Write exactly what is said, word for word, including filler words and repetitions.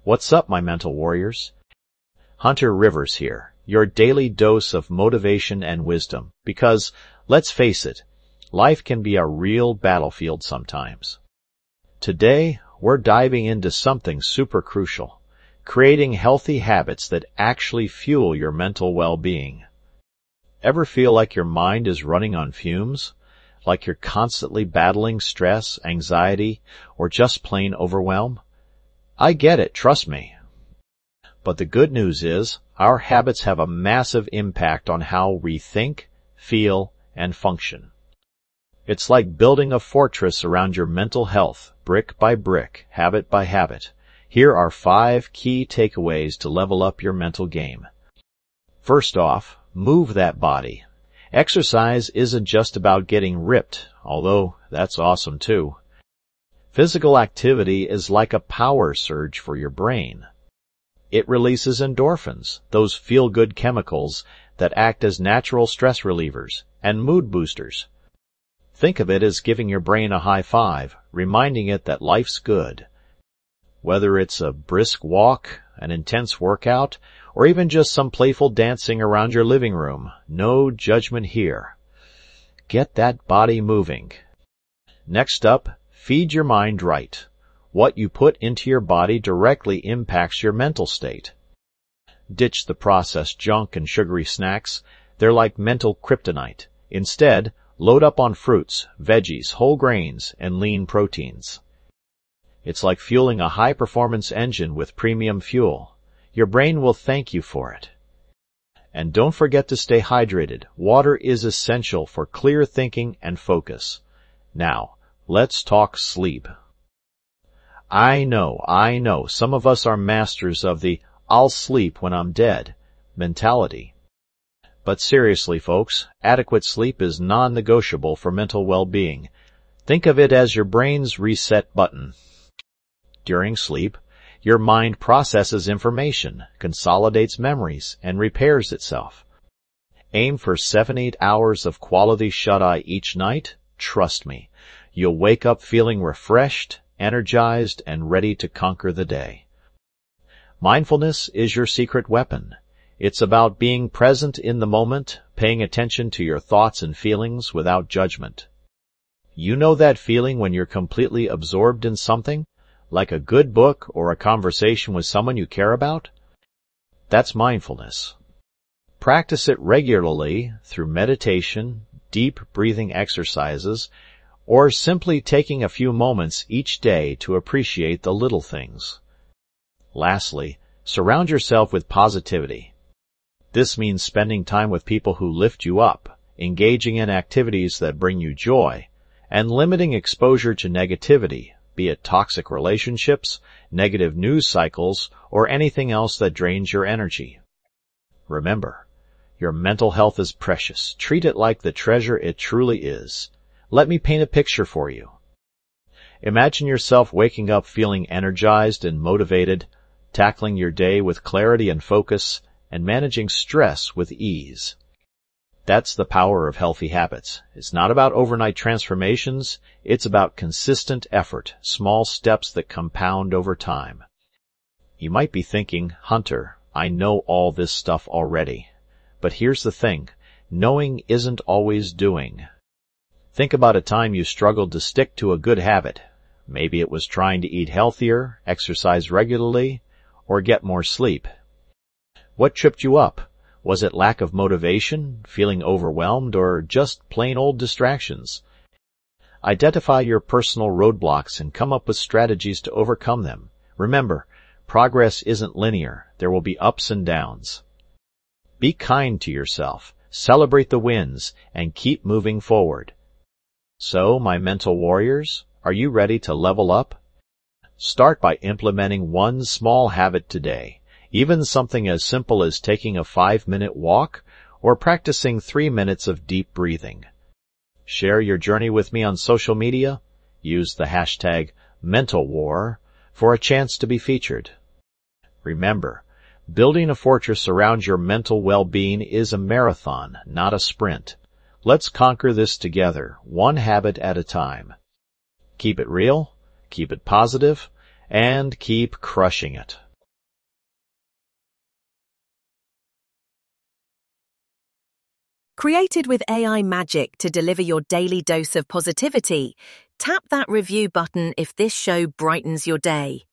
What's up, my mental warriors? Hunter Rivers here, your daily dose of motivation and wisdom, because, let's face it, life can be a real battlefield sometimes. Today, we're diving into something super crucial, creating healthy habits that actually fuel your mental well-being. Ever feel like your mind is running on fumes? Like you're constantly battling stress, anxiety, or just plain overwhelm? I get it, trust me. But the good news is, our habits have a massive impact on how we think, feel, and function. It's like building a fortress around your mental health, brick by brick, habit by habit. Here are five key takeaways to level up your mental game. First off, move that body. Exercise isn't just about getting ripped, although that's awesome too. Physical activity is like a power surge for your brain. It releases endorphins, those feel-good chemicals that act as natural stress relievers and mood boosters. Think of it as giving your brain a high five, reminding it that life's good. Whether it's a brisk walk, an intense workout, or even just some playful dancing around your living room, no judgment here. Get that body moving. Next up, feed your mind right. What you put into your body directly impacts your mental state. Ditch the processed junk and sugary snacks. They're like mental kryptonite. Instead, load up on fruits, veggies, whole grains, and lean proteins. It's like fueling a high-performance engine with premium fuel. Your brain will thank you for it. And don't forget to stay hydrated. Water is essential for clear thinking and focus. Now, let's talk sleep. I know, I know, some of us are masters of the "I'll sleep when I'm dead" mentality. But seriously, folks, adequate sleep is non-negotiable for mental well-being. Think of it as your brain's reset button. During sleep, your mind processes information, consolidates memories, and repairs itself. Aim for seven to eight hours of quality shut-eye each night. Trust me, you'll wake up feeling refreshed, energized, and ready to conquer the day. Mindfulness is your secret weapon. It's about being present in the moment, paying attention to your thoughts and feelings without judgment. You know that feeling when you're completely absorbed in something? Like a good book or a conversation with someone you care about? That's mindfulness. Practice it regularly through meditation, deep breathing exercises, or simply taking a few moments each day to appreciate the little things. Lastly, surround yourself with positivity. This means spending time with people who lift you up, engaging in activities that bring you joy, and limiting exposure to negativity, be it toxic relationships, negative news cycles, or anything else that drains your energy. Remember, your mental health is precious. Treat it like the treasure it truly is. Let me paint a picture for you. Imagine yourself waking up feeling energized and motivated, tackling your day with clarity and focus, and managing stress with ease. That's the power of healthy habits. It's not about overnight transformations. It's about consistent effort, small steps that compound over time. You might be thinking, Hunter, I know all this stuff already. But here's the thing. Knowing isn't always doing. Think about a time you struggled to stick to a good habit. Maybe it was trying to eat healthier, exercise regularly, or get more sleep. What tripped you up? Was it lack of motivation, feeling overwhelmed, or just plain old distractions? Identify your personal roadblocks and come up with strategies to overcome them. Remember, progress isn't linear. There will be ups and downs. Be kind to yourself, celebrate the wins, and keep moving forward. So, my mental warriors, are you ready to level up? Start by implementing one small habit today. Even something as simple as taking a five-minute walk or practicing three minutes of deep breathing. Share your journey with me on social media. Use the hashtag MentalWar for a chance to be featured. Remember, building a fortress around your mental well-being is a marathon, not a sprint. Let's conquer this together, one habit at a time. Keep it real, keep it positive, and keep crushing it. Created with A I magic to deliver your daily dose of positivity, tap that review button if this show brightens your day.